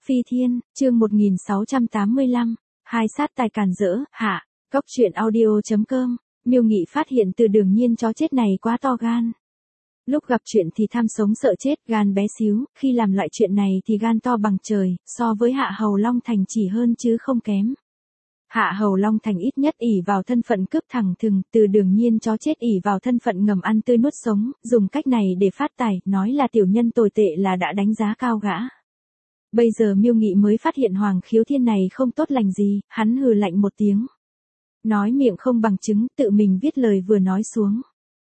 Phi Thiên, chương 1685, hai sát tài càn rỡ, hạ, Cóc truyện audio.com, Miêu Nghị phát hiện Từ Đường Nhiên chó chết này quá to gan. Lúc gặp chuyện thì tham sống sợ chết, gan bé xíu, khi làm loại chuyện này thì gan to bằng trời, so với Hạ Hầu Long Thành chỉ hơn chứ không kém. Hạ Hầu Long Thành ít nhất ỷ vào thân phận cướp thẳng thừng, Từ Đường Nhiên chó chết ỷ vào thân phận ngầm ăn tươi nuốt sống, dùng cách này để phát tài, nói là tiểu nhân tồi tệ là đã đánh giá cao gã. Bây giờ Miêu Nghị mới phát hiện Hoàng Khiếu Thiên này không tốt lành gì, hắn hừ lạnh một tiếng. Nói miệng không bằng chứng, tự mình viết lời vừa nói xuống.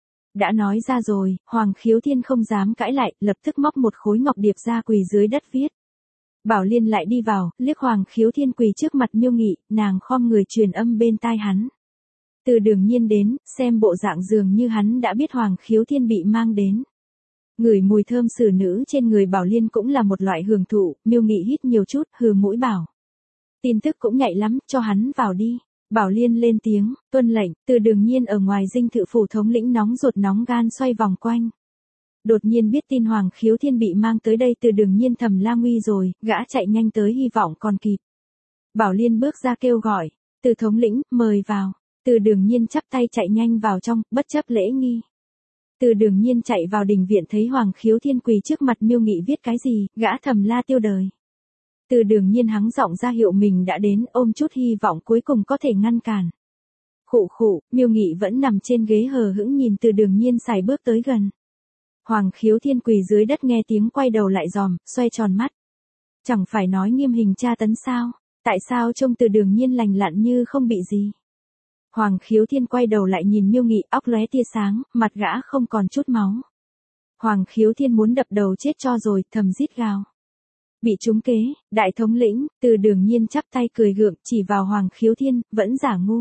Đã nói ra rồi, Hoàng Khiếu Thiên không dám cãi lại, lập tức móc một khối ngọc điệp ra quỳ dưới đất viết. Bảo Liên lại đi vào, liếc Hoàng Khiếu Thiên quỳ trước mặt Miêu Nghị, nàng khom người truyền âm bên tai hắn. Từ Đường Nhiên đến, xem bộ dạng dường như hắn đã biết Hoàng Khiếu Thiên bị mang đến. Ngửi mùi thơm xử nữ trên người Bảo Liên cũng là một loại hưởng thụ, Miêu Nghị hít nhiều chút, hừ mũi bảo. Tin tức cũng nhạy lắm, cho hắn vào đi. Bảo Liên lên tiếng, tuân lệnh. Từ Đường Nhiên ở ngoài dinh thự phủ thống lĩnh nóng ruột nóng gan xoay vòng quanh. Đột nhiên biết tin Hoàng Khiếu Thiên bị mang tới đây, Từ Đường Nhiên thầm la nguy rồi, gã chạy nhanh tới hy vọng còn kịp. Bảo Liên bước ra kêu gọi, Từ thống lĩnh, mời vào. Từ Đường Nhiên chắp tay chạy nhanh vào trong, bất chấp lễ nghi. Từ Đường Nhiên chạy vào đình viện thấy Hoàng Khiếu Thiên quỳ trước mặt Miêu Nghị viết cái gì, gã thầm la tiêu đời. Từ Đường Nhiên hắng giọng ra hiệu mình đã đến, ôm chút hy vọng cuối cùng có thể ngăn cản. Khụ khụ, Miêu Nghị vẫn nằm trên ghế hờ hững nhìn Từ Đường Nhiên sải bước tới gần. Hoàng Khiếu Thiên quỳ dưới đất nghe tiếng quay đầu lại dòm, xoay tròn mắt. Chẳng phải nói nghiêm hình tra tấn sao, tại sao trông Từ Đường Nhiên lành lặn như không bị gì. Hoàng Khiếu Thiên quay đầu lại nhìn Miêu Nghị, óc lóe tia sáng, mặt gã không còn chút máu. Hoàng Khiếu Thiên muốn đập đầu chết cho rồi, thầm rít gào. Bị trúng kế, đại thống lĩnh. Từ Đường Nhiên chắp tay cười gượng, chỉ vào Hoàng Khiếu Thiên, vẫn giả ngu.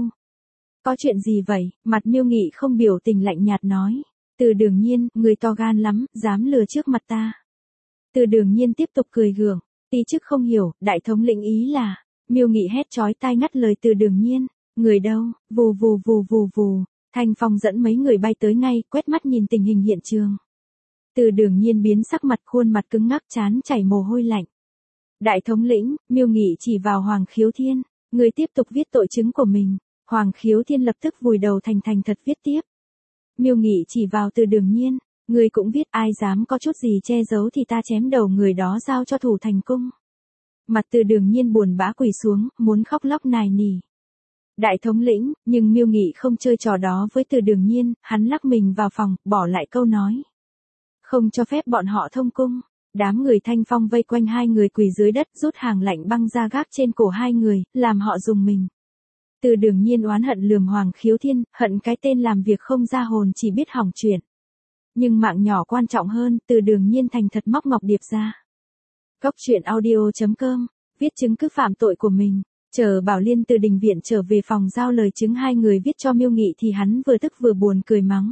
Có chuyện gì vậy? Mặt Miêu Nghị không biểu tình lạnh nhạt nói. Từ Đường Nhiên, người to gan lắm, dám lừa trước mặt ta. Từ Đường Nhiên tiếp tục cười gượng, tí chức không hiểu, đại thống lĩnh ý là. Miêu Nghị hét chói tai ngắt lời Từ Đường Nhiên. Người đâu? Vù vù vù vù vù. Thanh phong dẫn mấy người bay tới ngay, quét mắt nhìn tình hình hiện trường. Từ Đường Nhiên biến sắc mặt, khuôn mặt cứng ngắc, trán chảy mồ hôi lạnh. Đại thống lĩnh. Miêu Nghị chỉ vào Hoàng Khiếu Thiên, người tiếp tục viết tội chứng của mình. Hoàng Khiếu Thiên lập tức vùi đầu thành thật viết tiếp. Miêu Nghị chỉ vào Từ Đường Nhiên, người cũng viết, ai dám có chút gì che giấu thì ta chém đầu người đó giao cho thủ thành cung. Mặt Từ Đường Nhiên buồn bã quỳ xuống, muốn khóc lóc nài nỉ. Đại thống lĩnh, nhưng Miêu Nghị không chơi trò đó với Từ Đường Nhiên, hắn lắc mình vào phòng, bỏ lại câu nói. Không cho phép bọn họ thông cung. Đám người Thanh Phong vây quanh hai người quỳ dưới đất, rút hàng lạnh băng ra gác trên cổ hai người, làm họ rùng mình. Từ Đường Nhiên oán hận lườm Hoàng Khiếu Thiên, hận cái tên làm việc không ra hồn chỉ biết hỏng chuyện. Nhưng mạng nhỏ quan trọng hơn, Từ Đường Nhiên thành thật móc ngọc điệp ra. Cóc truyện audio.com, viết chứng cứ phạm tội của mình. Chờ Bảo Liên từ đình viện trở về phòng giao lời chứng hai người viết cho Miêu Nghị thì hắn vừa tức vừa buồn cười mắng.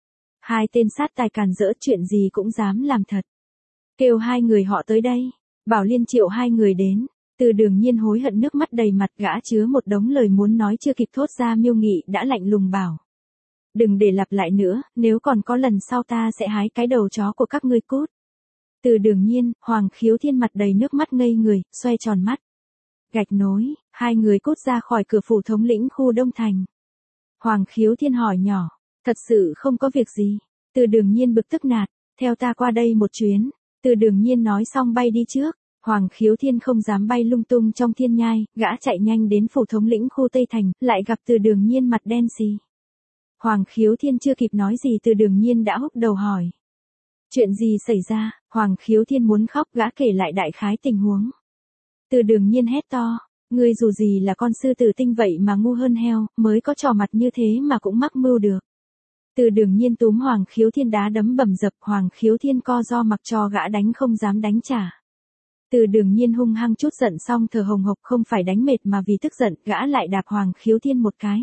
Hai tên sát tài càn rỡ, chuyện gì cũng dám làm thật. Kêu hai người họ tới đây. Bảo Liên triệu hai người đến. Từ Đường Nhiên hối hận nước mắt đầy mặt, gã chứa một đống lời muốn nói chưa kịp thốt ra. Miêu Nghị đã lạnh lùng bảo. Đừng để lặp lại nữa, nếu còn có lần sau ta sẽ hái cái đầu chó của các ngươi cút. Từ Đường Nhiên, Hoàng Khiếu Thiên mặt đầy nước mắt ngây người, xoay tròn mắt. Gạch nối, hai người cút ra khỏi cửa phủ thống lĩnh khu Đông Thành. Hoàng Khiếu Thiên hỏi nhỏ, thật sự không có việc gì. Từ Đường Nhiên bực tức nạt, theo ta qua đây một chuyến. Từ Đường Nhiên nói xong bay đi trước. Hoàng Khiếu Thiên không dám bay lung tung trong thiên nhai, gã chạy nhanh đến phủ thống lĩnh khu Tây Thành, lại gặp Từ Đường Nhiên mặt đen xì. Hoàng Khiếu Thiên chưa kịp nói gì Từ Đường Nhiên đã húc đầu hỏi. Chuyện gì xảy ra? Hoàng Khiếu Thiên muốn khóc, gã kể lại đại khái tình huống. Từ Đường Nhiên hét to, ngươi dù gì là con sư tử tinh vậy mà ngu hơn heo, mới có trò mặt như thế mà cũng mắc mưu được. Từ Đường Nhiên túm Hoàng Khiếu Thiên đá đấm bầm dập, Hoàng Khiếu Thiên co ro mặc cho gã đánh không dám đánh trả. Từ Đường Nhiên hung hăng chút giận xong thở hồng hộc, không phải đánh mệt mà vì tức giận, gã lại đạp Hoàng Khiếu Thiên một cái.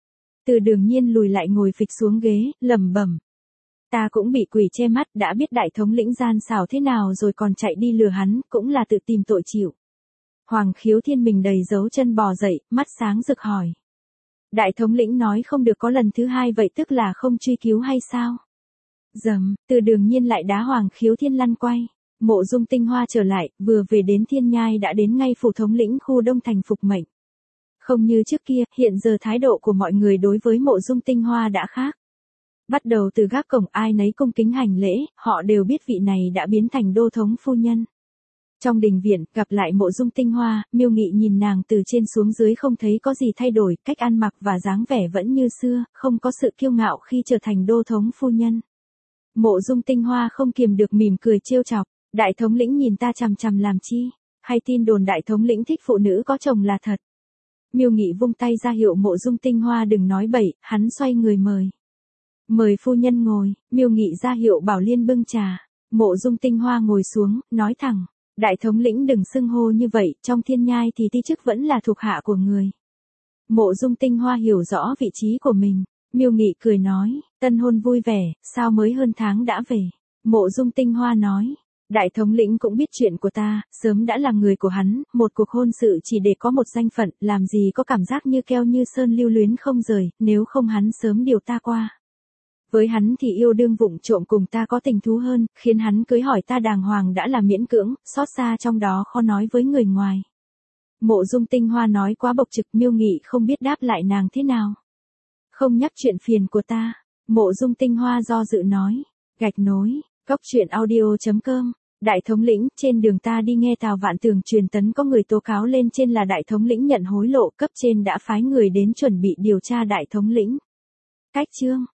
Từ Đường Nhiên lùi lại ngồi phịch xuống ghế, lẩm bẩm. Ta cũng bị quỷ che mắt, đã biết đại thống lĩnh gian xảo thế nào rồi còn chạy đi lừa hắn, cũng là tự tìm tội chịu. Hoàng Khiếu Thiên mình đầy dấu chân bò dậy, mắt sáng rực hỏi. Đại thống lĩnh nói không được có lần thứ hai vậy tức là không truy cứu hay sao? Dầm, Từ Đường Nhiên lại đá Hoàng Khiếu Thiên lăn quay. Mộ Dung Tinh Hoa trở lại, vừa về đến Thiên Nhai đã đến ngay phủ thống lĩnh khu Đông Thành phục mệnh. Không như trước kia, hiện giờ thái độ của mọi người đối với Mộ Dung Tinh Hoa đã khác. Bắt đầu từ gác cổng ai nấy cung kính hành lễ, họ đều biết vị này đã biến thành đô thống phu nhân. Trong đình viện, gặp lại Mộ Dung Tinh Hoa, Miêu Nghị nhìn nàng từ trên xuống dưới không thấy có gì thay đổi, cách ăn mặc và dáng vẻ vẫn như xưa, không có sự kiêu ngạo khi trở thành đô thống phu nhân. Mộ Dung Tinh Hoa không kiềm được mỉm cười trêu chọc, đại thống lĩnh nhìn ta chằm chằm làm chi, hay tin đồn đại thống lĩnh thích phụ nữ có chồng là thật. Miêu Nghị vung tay ra hiệu Mộ Dung Tinh Hoa đừng nói bậy, hắn xoay người mời. Mời phu nhân ngồi, Miêu Nghị ra hiệu Bảo Liên bưng trà. Mộ Dung Tinh Hoa ngồi xuống, nói thẳng, đại thống lĩnh đừng xưng hô như vậy, trong Thiên Nhai thì ti chức vẫn là thuộc hạ của người. Mộ Dung Tinh Hoa hiểu rõ vị trí của mình. Miêu Nghị cười nói, tân hôn vui vẻ, sao mới hơn tháng đã về. Mộ Dung Tinh Hoa nói, đại thống lĩnh cũng biết chuyện của ta, sớm đã là người của hắn, một cuộc hôn sự chỉ để có một danh phận, làm gì có cảm giác như keo như sơn lưu luyến không rời, nếu không hắn sớm điều ta qua. Với hắn thì yêu đương vụng trộm cùng ta có tình thú hơn, khiến hắn cưới hỏi ta đàng hoàng đã là miễn cưỡng, xót xa trong đó khó nói với người ngoài. Mộ Dung Tinh Hoa nói quá bộc trực, Miêu Nghị không biết đáp lại nàng thế nào. Không nhắc chuyện phiền của ta, Mộ Dung Tinh Hoa do dự nói, gạch nối, coctruyện.audio.com. Đại thống lĩnh, trên đường ta đi nghe Tào Vạn Tường truyền tấn có người tố cáo lên trên là đại thống lĩnh nhận hối lộ, cấp trên đã phái người đến chuẩn bị điều tra đại thống lĩnh. Cách chương